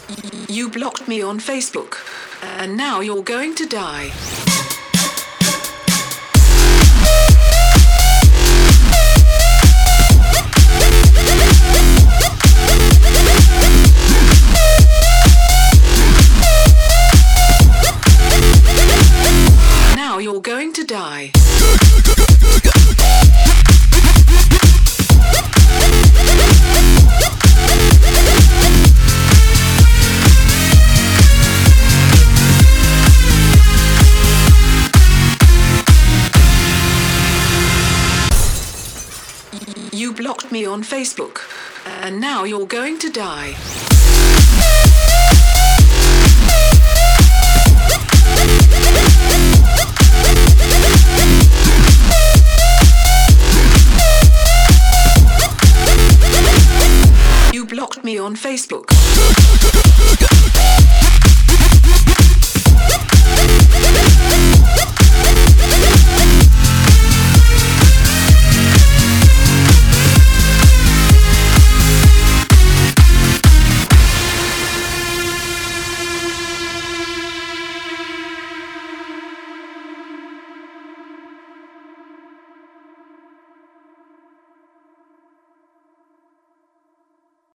You blocked me on Facebook, and now you're going to die. Now you're going to die. You blocked me on Facebook, and now you're going to die. You blocked me on Facebook.